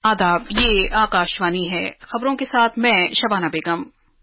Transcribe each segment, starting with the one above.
आदाब, ये आकाशवाणी है। खबरों के साथ मैं शबाना बेगम।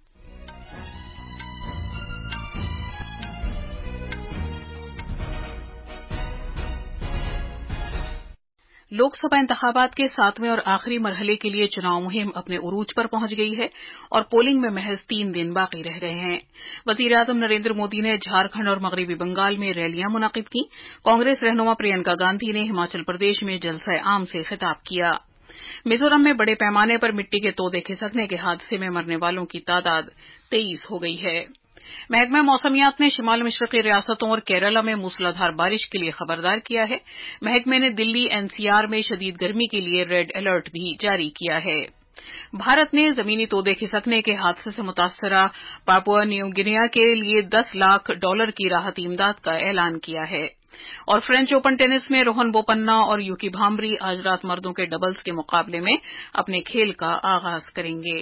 लोकसभा इंतखाबात के 7वें और आखिरी मरहले के लिए चुनाव मुहिम अपने उरूज पर पहुंच गई है और पोलिंग में महज 3 दिन बाकी रह गए हैं। वजीर आजम नरेंद्र मोदी ने झारखंड और मगरबी बंगाल में रैलियां मुनाकिद की। कांग्रेस रहनुमा प्रियंका गांधी ने हिमाचल प्रदेश में जलसा आम से खिताब किया। मिजोरम में बड़े पैमाने पर मिट्टी के तोदे खिसकने के हादसे में मरने वालों की तादाद 23 हो गई है। महकमा मौसमियात ने शिमाल मशरकी रियासतों और केरला में मूसलाधार बारिश के लिए खबरदार किया है। महकमे ने दिल्ली एनसीआर में शदीद गर्मी के लिए रेड अलर्ट भी जारी किया है। भारत ने जमीनी तोदे खिसकने के हादसे से मुतासरा पापुआ न्यू गिनिया के लिए $10 लाख की राहती इमदाद का ऐलान किया है। और फ्रेंच ओपन टेनिस में रोहन बोपन्ना और यूकी भांबरी आज रात मर्दों के डबल्स के मुकाबले में अपने खेल का आगाज करेंगे।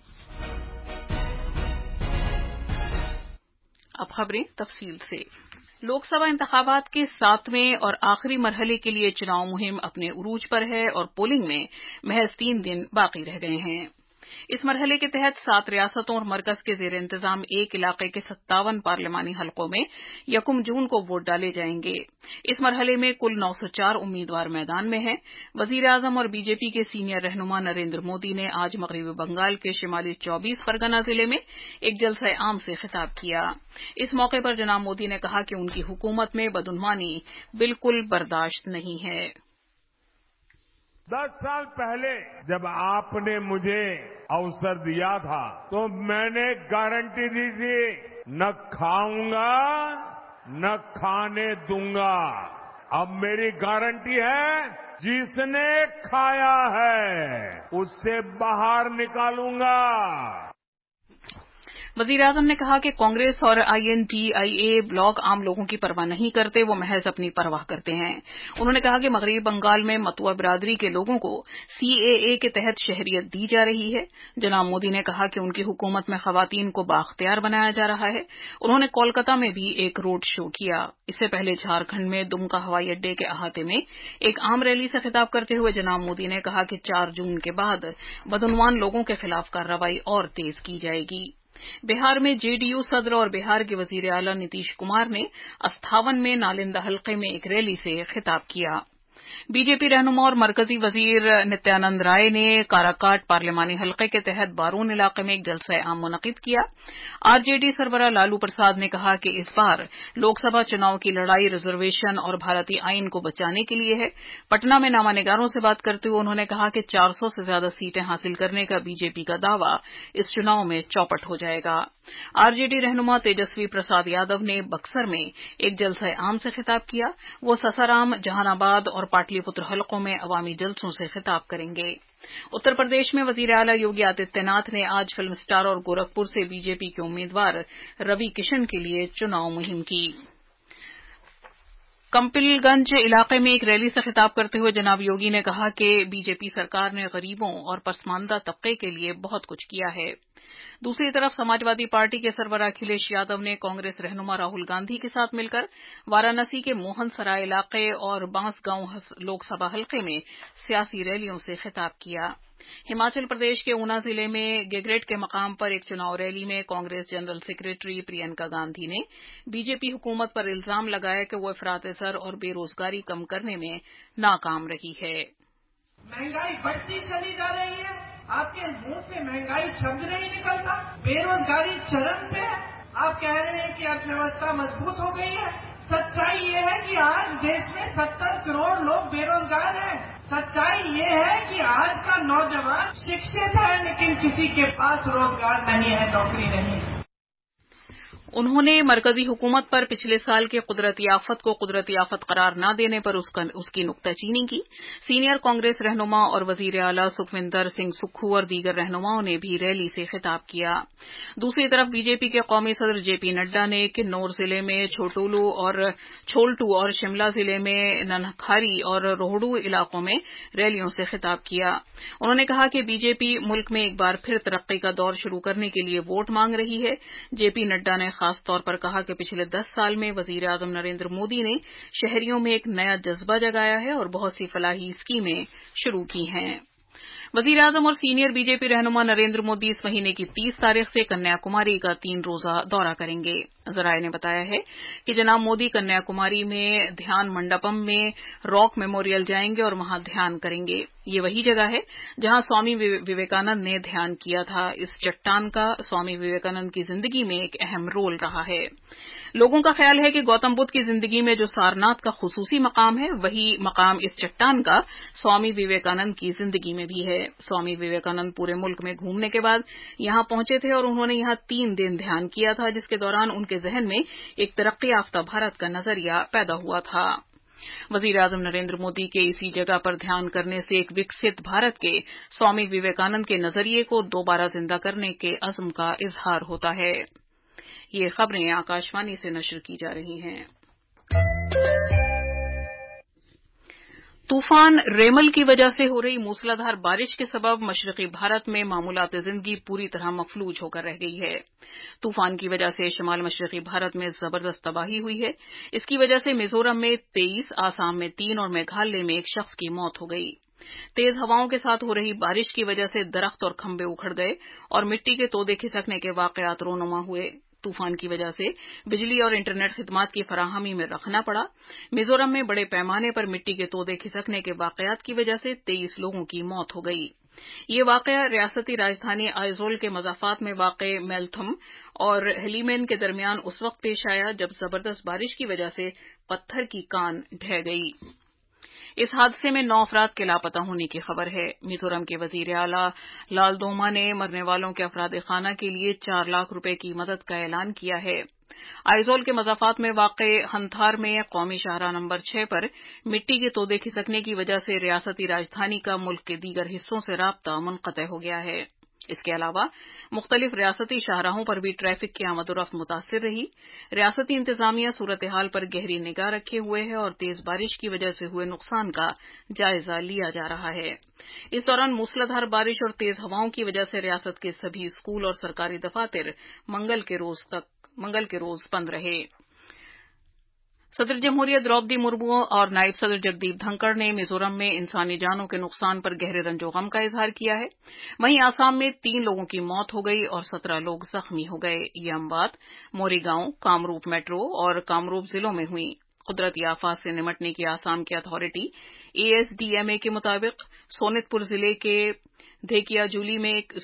अब खबरें तफसील से। लोकसभा इंतखाबात के 7वें और आखिरी मरहले के लिए चुनाव मुहिम अपने उरूज पर है और पोलिंग में महज 3 दिन बाकी रह गए हैं। इस मरहले के तहत 7 रियासतों और मरकज के जेर इंतजाम एक इलाके के 57 पार्लिमानी हलकों में 1 जून को वोट डाले जाएंगे। इस मरहले में कुल 904 उम्मीदवार मैदान में हैं। वजीर आजम और बीजेपी के सीनियर रहनुमा नरेंद्र मोदी ने आज मगरबी बंगाल के शिमाली 24 परगना जिले में एक जलसा आम से खिताब किया। इस मौके पर जनाब मोदी ने कहा कि उनकी हुकूमत में बदउनवानी बिल्कुल बर्दाश्त नहीं है। 10 साल पहले जब आपने मुझे अवसर दिया था तो मैंने गारंटी दी थी, न खाऊंगा न खाने दूंगा। अब मेरी गारंटी है, जिसने खाया है उससे बाहर निकालूंगा। वजीर आजम ने कहा कि कांग्रेस और आईएनडीआईए ब्लॉक आम लोगों की परवाह नहीं करते, वो महज अपनी परवाह करते हैं। उन्होंने कहा कि मगरबी बंगाल में मतुआ बिरादरी के लोगों को सीएए के तहत शहरियत दी जा रही है। जनाब मोदी ने कहा कि उनकी हुकूमत में खवातीन को बाख्तियार बनाया जा रहा है। उन्होंने कोलकाता में भी एक रोड शो किया। इससे पहले झारखंड में दुमका हवाई अड्डे के अहाते में एक आम रैली से खिताब करते हुए जनाब मोदी ने कहा कि 4 जून के बाद बदउनवान लोगों के खिलाफ कार्रवाई और तेज की जाएगी। बिहार में जेडीयू सदर और बिहार के वजीर आला नीतीश कुमार ने अस्थावन में नालंदा हलके में एक रैली से खिताब किया। बीजेपी रहनुमा और मरकजी वजीर नित्यानंद राय ने काराकाट पार्लिमानी हलके के तहत बारून इलाके में एक जलसा आम मुनक्किद किया। आरजेडी सरबराह लालू प्रसाद ने कहा कि इस बार लोकसभा चुनाव की लड़ाई रिजर्वेशन और भारतीय आईन को बचाने के लिए है। पटना में नामानिगारों से बात करते हुए उन्होंने कहा कि 400 से ज्यादा सीटें हासिल करने का बीजेपी का दावा इस चुनाव में चौपट हो जाएगा। आरजेडी रहनुमा तेजस्वी प्रसाद यादव ने बक्सर में एक जलसा आम से खिताब किया। वो ससाराम, जहानाबाद और पाटलिपुत्र हलकों में अवामी जलसों से खिताब करेंगे। उत्तर प्रदेश में वजीर आला योगी आदित्यनाथ ने आज फिल्म स्टार और गोरखपुर से बीजेपी के उम्मीदवार रवि किशन के लिए चुनाव मुहिम की। कंपिलगंज इलाके में एक रैली से खिताब करते हुए जनाब योगी ने कहा कि बीजेपी सरकार ने गरीबों और पसमानदा तबके के लिए बहुत कुछ किया है। दूसरी तरफ समाजवादी पार्टी के सरबराह अखिलेश यादव ने कांग्रेस रहनुमा राहुल गांधी के साथ मिलकर वाराणसी के मोहन सराय इलाके और बांसगांव लोकसभा हलके में सियासी रैलियों से खिताब किया। हिमाचल प्रदेश के ऊना जिले में गेगरेट के मकाम पर एक चुनाव रैली में Congress general secretary Priyanka Gandhi ने बीजेपी हुकूमत पर इल्जाम लगाया कि वो अफरात-ए-ज़र और बेरोजगारी कम करने में नाकाम रही है। महंगाई बढ़ती चली जा रही है, आपके मुंह से महंगाई शब्द नहीं निकलता। बेरोजगारी चरम पे है। आप कह रहे हैं कि अर्थव्यवस्था मजबूत हो गई है। सच्चाई ये है कि आज देश में 70 करोड़ लोग बेरोजगार हैं। सच्चाई ये है कि आज का नौजवान शिक्षित है लेकिन किसी के पास रोजगार नहीं है, नौकरी नहीं है। उन्होंने मरकजी हुकूमत पर पिछले साल के कुदरती आफत को कुदरती आफत करार न देने पर उसकी नुक्ताचीनी की। सीनियर कांग्रेस रहनुमा और वजीर आला सुखविंदर सिंह सुक्खू और दीगर रहनुमाओं ने भी रैली से खिताब किया। दूसरी तरफ बीजेपी के कौमी सदर जेपी नड्डा ने किन्नौर जिले में छोल्टू और शिमला जिले में ननखारी और रोहडू इलाकों में रैलियों से खिताब किया। उन्होंने कहा कि बीजेपी मुल्क में एक बार फिर तरक्की का दौर शुरू करने के लिए वोट मांग रही है। जेपी नड्डा ने खास तौर पर कहा कि पिछले 10 साल में वजीर आजम नरेंद्र मोदी ने शहरियों में एक नया जज्बा जगाया है और बहुत सी फलाही स्कीमें शुरू की हैं। वजीर आजम और सीनियर बीजेपी रहनुमा नरेंद्र मोदी इस महीने की 30 तारीख से कन्याकुमारी का 3 रोजा दौरा करेंगे। जराये ने बताया है कि जनाब मोदी कन्याकुमारी में ध्यान मंडपम में रॉक मेमोरियल जाएंगे और वहां ध्यान करेंगे। ये वही जगह है जहां स्वामी विवेकानंद ने ध्यान किया था। इस चट्टान का स्वामी विवेकानंद की जिंदगी में एक अहम रोल रहा है। लोगों का ख्याल है कि गौतम बुद्ध की जिंदगी में जो सारनाथ का खुसूसी मकाम है, वही मकाम इस चट्टान का स्वामी विवेकानंद की जिंदगी में भी है। स्वामी विवेकानंद पूरे मुल्क में घूमने के बाद यहां पहुंचे थे और उन्होंने यहां 3 दिन ध्यान किया था, जिसके दौरान उनके जहन में एक तरक्की याफ्ता भारत का नजरिया पैदा हुआ था। वजीर आजम नरेंद्र मोदी के इसी जगह पर ध्यान करने से एक विकसित भारत के स्वामी विवेकानंद के नजरिए को दोबारा जिंदा करने के अज़्म का इजहार होता है। ये खबरें आकाशवाणी से नशर की जा रही हैं। तूफान रेमल की वजह से हो रही मूसलाधार बारिश के सबब मशरकी भारत में मामूलात जिंदगी पूरी तरह मफलूज होकर रह गई है। तूफान की वजह से शिमाल मशरकी भारत में जबरदस्त तबाही हुई है। इसकी वजह से मिजोरम में 23, आसाम में 3 और मेघालय में 1 शख्स की मौत हो गई। तेज हवाओं के साथ हो रही बारिश की वजह से दरख्त और खंभे उखड़ गए और मिट्टी के तोदे खिसकने के वाकयात रोनुमा हुए। तूफान की वजह से बिजली और इंटरनेट खिदमात की फराहमी में रखना पड़ा। मिजोरम में बड़े पैमाने पर मिट्टी के तोदे खिसकने के वाकयात की वजह से 23 लोगों की मौत हो गई। ये वाकया रियासती राजधानी आइजोल के मज़ाफात में वाक़े मेलथम और हेलीमेन के दरमियान उस वक्त पेश आया जब जबरदस्त बारिश की वजह से पत्थर की कान ढह गई। इस हादसे में 9 अफराद के लापता होने की खबर है। मिजोरम के वजीर आला लालदोमा ने मरने वालों के अफराद खाना के लिए 4 लाख रुपए की मदद का ऐलान किया है। आइजोल के मज़ाफात में वाक़े हंथार में कौमी शाहराह नंबर 6 पर मिट्टी के तोदे खिसकने की वजह से रियासती राजधानी का मुल्क के दीगर हिस्सों से राब्ता मुनक़ते हो गया है। इसके अलावा मुख्तलिफ रियासती शाहराहों पर भी ट्रैफिक की आमदोरफ्त मुतासिर रही। रियासती इंतजामिया सूरत हाल पर गहरी निगाह रखे हुए है और तेज बारिश की वजह से हुए नुकसान का जायजा लिया जा रहा है। इस दौरान मूसलाधार बारिश और तेज हवाओं की वजह से रियासत के सभी स्कूल और सरकारी दफातर मंगल के रोज बंद रहे। सदर जमहूरियत द्रौपदी मुर्मू और नायब सदर जगदीप धनखड़ ने मिजोरम में इंसानी जानों के नुकसान पर गहरे रंजो गम का इजहार किया है। वहीं आसाम में 3 लोगों की मौत हो गई और 17 लोग जख्मी हो गए। ये अमवात मोरीगांव, कामरूप मेट्रो और कामरूप जिलों में हुई। कुदरती आफात से निमटने की आसाम की अथॉरिटी ASDMA के मुताबिक सोनितपुर जिले के धेकियाजुली में एक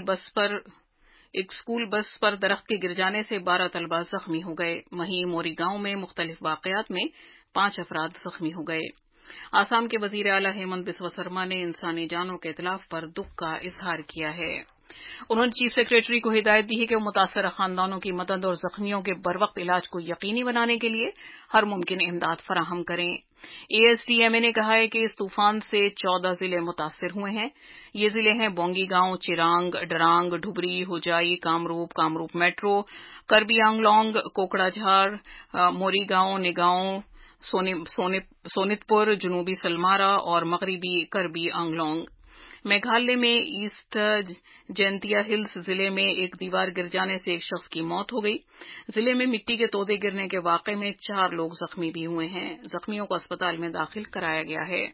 स्कूल बस पर दरख्त के गिर जाने से 12 तलबा जख्मी हो गए। वहीं मोरीगांव में मुख्तलिफ वाकयात में 5 अफराद जख्मी हो गए। आसाम के वजीर आला हेमंत बिस्वा शर्मा ने इंसानी जानों के इतलाफ पर दुख का इजहार किया है। उन्होंने चीफ सेक्रेटरी को हिदायत दी है कि वो मुतासरा खानदानों की मदद और जख्मियों के बरवक्त इलाज को यकीनी बनाने के लिए हर मुमकिन इमदाद फराहम करें। ASDMA ने कहा है कि इस तूफान से 14 जिले मुतासर हुए हैं। ये जिले हैं बोंगीगांव, चिरांग, डरांग, ढुबरी, हुजाई, कामरूप मेट्रो, करबी आंगलोंग, कोकड़ाझार, मोरीगांव, निगांव, सोनितपुर, जुनूबी सलमारा और मगरबी करबी आंगलोंग। मेघालय में ईस्ट जैंतिया हिल्स जिले में एक दीवार गिर जाने से 1 शख्स की मौत हो गई। जिले में मिट्टी के तोदे गिरने के वाकये में 4 लोग जख्मी भी हुए हैं। जख्मियों को अस्पताल में दाखिल कराया गया है।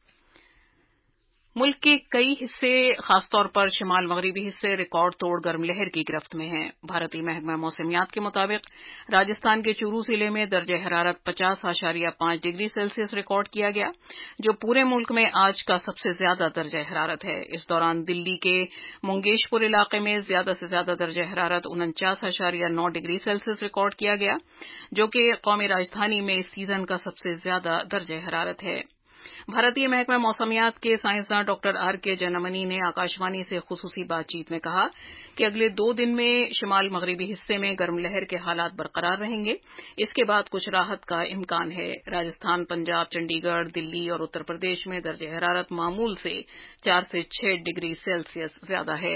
मुल्क के कई हिस्से खासतौर पर शिमाल मगरबी हिस्से रिकॉर्ड तोड़ गर्म लहर की गिरफ्त में हैं। भारतीय महकमा मौसमियात के मुताबिक राजस्थान के चूरू जिले में दर्जे हरारत 50.5 डिग्री सेल्सियस रिकॉर्ड किया गया, जो पूरे मुल्क में आज का सबसे ज्यादा दर्जे हरारत है। इस दौरान दिल्ली के मुंगेशपुर इलाके में ज्यादा से ज्यादा दर्जे हरारत 49.9 डिग्री सेल्सियस रिकॉर्ड किया गया, जो कि कौमी राजधानी में इस सीजन का सबसे ज्यादा दर्जे हरारत है। भारतीय महकमा मौसमियात के साइंसदान डॉक्टर RK जनमनी ने आकाशवाणी से खुसूसी बातचीत में कहा कि अगले 2 दिन में शिमाल मगरबी हिस्से में गर्म लहर के हालात बरकरार रहेंगे। इसके बाद कुछ राहत का इम्कान है। राजस्थान, पंजाब, चंडीगढ़, दिल्ली और उत्तर प्रदेश में दर्जे हरारत मामूल से 4 से 6 डिग्री सेल्सियस ज्यादा है।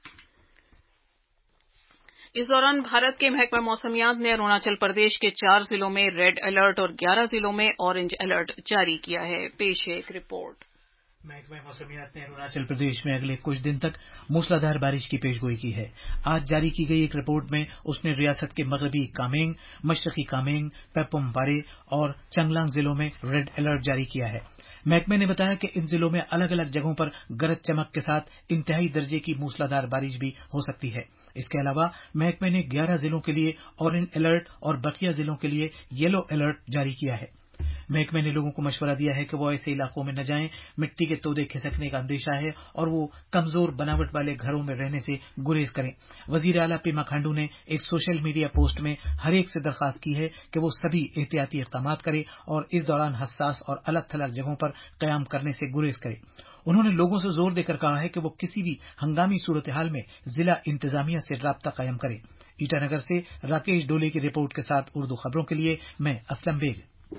इस दौरान भारत के महकमा मौसमियात ने अरुणाचल प्रदेश के 4 जिलों में रेड अलर्ट और 11 जिलों में ऑरेंज अलर्ट जारी किया है। पेश है एक रिपोर्ट। महकमा मौसमियात ने अरुणाचल प्रदेश में अगले कुछ दिन तक मूसलाधार बारिश की पेशगोई की है। आज जारी की गई एक रिपोर्ट में उसने रियासत के मगरबी कामेंग, मशरकी कामेंग, पेपुम बारे और चंगलांग जिलों में रेड अलर्ट जारी किया है। محکمے نے بتایا کہ ان ضلعوں میں الگ الگ جگہوں پر گرج چمک کے ساتھ انتہائی درجے کی موسلادھار بارش بھی ہو سکتی ہے۔ اس کے علاوہ محکمے نے 11 ضلعوں کے لیے اورنج الرٹ اور بقیہ ضلعوں کے لیے یلو الرٹ جاری کیا ہے۔ محکمے نے لوگوں کو مشورہ دیا ہے کہ وہ ایسے علاقوں میں نہ جائیں، مٹی کے تودے کھسکنے کا اندیشہ ہے اور وہ کمزور بناوٹ والے گھروں میں رہنے سے گریز کریں۔ وزیر اعلیٰ پیما کھانڈو نے ایک سوشل میڈیا پوسٹ میں ہر ایک سے درخواست کی ہے کہ وہ سبھی احتیاطی اقدامات کرے اور اس دوران حساس اور الگ تھلگ جگہوں پر قیام کرنے سے گریز کرے۔ انہوں نے لوگوں سے زور دے کر کہا ہے کہ وہ کسی بھی ہنگامی صورتحال میں ضلع انتظامیہ سے رابطہ قائم کریں۔ ایٹانگر سے راکیش ڈولے کی رپورٹ کے ساتھ اردو خبروں کے لیے میں اسلم بیگ۔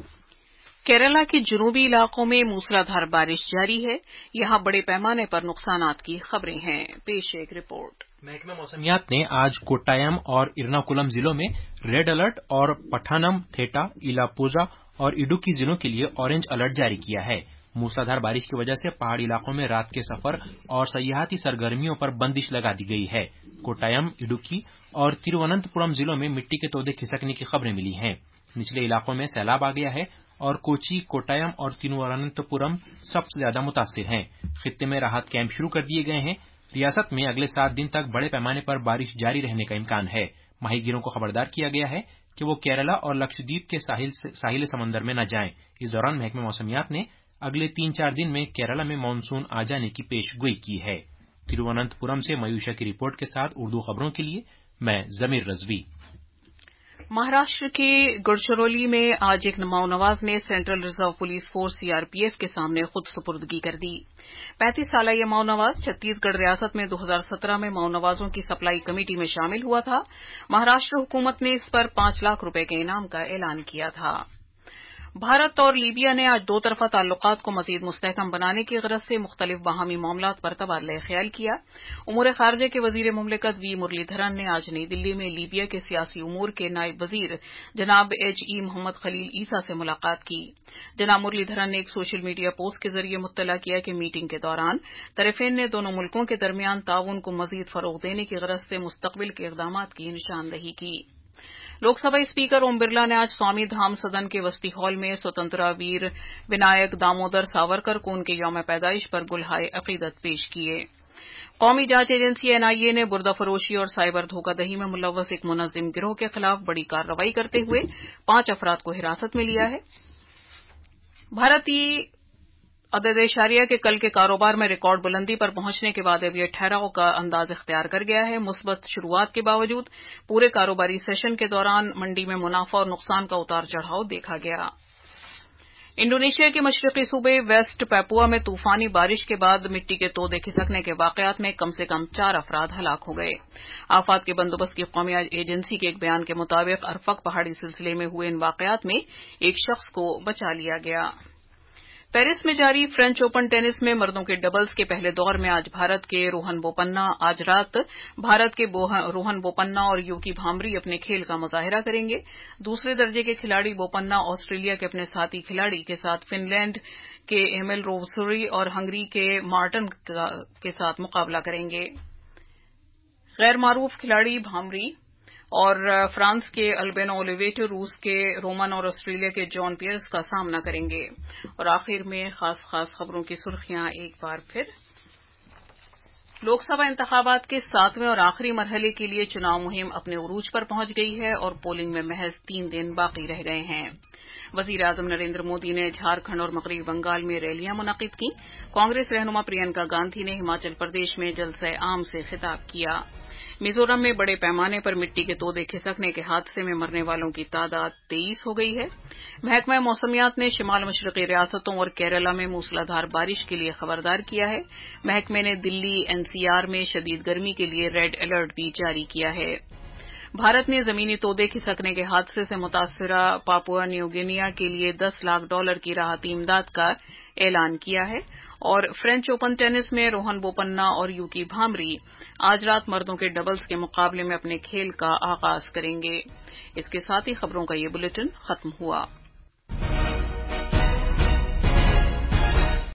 کیرالہ کے جنوبی علاقوں میں موسلادھار بارش جاری ہے، یہاں بڑے پیمانے پر نقصانات کی خبریں ہیں۔ پیش ایک رپورٹ۔ محکمہ موسمیات نے آج کوٹائم اور ایرناکولم ضلعوں میں ریڈ الرٹ اور پٹھانم تھیٹا، ایلاپوزا اور اڈوکی ضلعوں کے لیے اورنج الرٹ جاری کیا ہے۔ موسلادھار بارش کی وجہ سے پہاڑی علاقوں میں رات کے سفر اور سیاحتی سرگرمیوں پر بندش لگا دی گئی ہے۔ کوٹائم، اڈوکی اور ترووننتپورم ضلعوں میں مٹی کے تودے کھسکنے کی خبریں ملی ہیں۔ نچلے علاقوں میں سیلاب آ گیا ہے اور کوچی، کوٹائم اور ترووننتپورم سب سے زیادہ متاثر ہیں۔ خطے میں راحت کیمپ شروع کر دیے گئے ہیں۔ ریاست میں اگلے 7 دن تک بڑے پیمانے پر بارش جاری رہنے کا امکان ہے۔ ماہی گیروں کو خبردار کیا گیا ہے کہ وہ کیرالہ اور لکشدیپ کے ساحل سمندر میں نہ جائیں۔ اس دوران محکمہ موسمیات نے اگلے 3-4 دن میں کیرالہ میں مانسون آ جانے کی پیش گوئی کی ہے۔ ترووننتپورم سے میوشا کی رپورٹ کے ساتھ اردو خبروں کے لیے میں ضمیر رضوی۔ مہاراشٹر کے گڑچرولی میں آج ایک ماؤنواز نے Central Reserve Police Force CRPF کے سامنے خود سپردگی کر دی۔ 35 سالہ یہ ماؤنواز چھتیس گڑھ ریاست میں 2017 میں ماؤنوازوں کی سپلائی کمیٹی میں شامل ہوا تھا۔ مہاراشٹر حکومت نے اس پر 5 لاکھ روپے کے انعام کا اعلان کیا تھا۔ بھارت اور لیبیا نے آج 2 طرفہ تعلقات کو مزید مستحکم بنانے کی غرض سے مختلف باہمی معاملات پر تبادلہ خیال کیا۔ امور خارجہ کے وزیر مملکت وی مرلی دھرن نے آج نئی دلی میں لیبیا کے سیاسی امور کے نائب وزیر جناب HE محمد خلیل عیسیٰ سے ملاقات کی۔ جناب مرلی دھرن نے ایک سوشل میڈیا پوسٹ کے ذریعے مطلع کیا کہ میٹنگ کے دوران طرفین نے دونوں ملکوں کے درمیان تعاون کو مزید فروغ دینے کی غرض سے مستقبل کے اقدامات کی نشاندہی کی۔ لوک سبھا اسپیکر اوم برلا نے آج سوامی دھام سدن کے وسطی ہال میں سوتنترا ویر ونائک دامودر ساورکر کو ان کے یوم پیدائش پر گلہائے عقیدت پیش کیے۔ قومی جانچ ایجنسی NIA نے بردہ فروشی اور سائبر دھوکہ دہی میں ملوث ایک منظم گروہ کے خلاف بڑی کارروائی کرتے ہوئے 5 افراد کو حراست میں لیا ہے۔ بھارتی عدد اشاریہ کے کل کے کاروبار میں ریکارڈ بلندی پر پہنچنے کے بعد اب یہ ٹھہراؤ کا انداز اختیار کر گیا ہے۔ مثبت شروعات کے باوجود پورے کاروباری سیشن کے دوران منڈی میں منافع اور نقصان کا اتار چڑھاؤ دیکھا گیا۔ انڈونیشیا کے مشرقی صوبے ویسٹ پیپوا میں طوفانی بارش کے بعد مٹی کے تودے کھسکنے کے واقعات میں کم سے کم 4 افراد ہلاک ہو گئے۔ آفات کے بندوبست کی قومی ایجنسی کے ایک بیان کے مطابق ارفک پہاڑی سلسلے میں ہوئے ان واقعات میں ایک شخص کو بچا لیا گیا۔ پیرس میں جاری فرینچ اوپن ٹینس میں مردوں کے ڈبلز کے پہلے دور میں آج رات بھارت کے روہن بوپنا اور یوکی بھامری اپنے کھیل کا مظاہرہ کریں گے۔ دوسرے درجے کے کھلاڑی بوپنا آسٹریلیا کے اپنے ساتھی کھلاڑی کے ساتھ فن لینڈ کے ایمل روسری اور ہنگری کے مارٹن کے ساتھ مقابلہ کریں گے۔ غیر معروف کھلاڑی بھامری اور فرانس کے البینو اولیویٹر، روس کے رومن اور آسٹریلیا کے جان پیئرس کا سامنا کریں گے۔ اور آخر میں خاص خبروں کی سرخیاں ایک بار پھر۔ لوک سبھا انتخابات کے 7ویں اور آخری مرحلے کے لیے چناؤ مہم اپنے عروج پر پہنچ گئی ہے اور پولنگ میں محض 3 دن باقی رہ گئے ہیں۔ وزیر اعظم نریندر مودی نے جھارکھنڈ اور مغربی بنگال میں ریلیاں منعقد کی۔ کانگریس رہنما پرینکا گاندھی نے ہماچل پردیش میں جلسہ عام سے خطاب کیا۔ میزورم میں بڑے پیمانے پر مٹی کے تودے کھسکنے کے حادثے میں مرنے والوں کی تعداد 23 ہو گئی ہے۔ محکمہ موسمیات نے شمال مشرقی ریاستوں اور کیرالہ میں موسلادھار بارش کے لیے خبردار کیا ہے۔ محکمے نے دلی NCR میں شدید گرمی کے لیے ریڈ الرٹ بھی جاری کیا ہے۔ بھارت نے زمینی تودے کھسکنے کے حادثے سے متاثرہ پاپوا نیو گنیا کے لیے $10 لاکھ کی راحتی امداد کا اعلان کیا ہے۔ اور فرینچ اوپن ٹینس میں روہن بوپنا اور یوکی بھامری آج رات مردوں کے ڈبلز کے مقابلے میں اپنے کھیل کا آغاز کریں گے۔ اس کے ساتھ ہی خبروں کا یہ بلیٹن ختم ہوا۔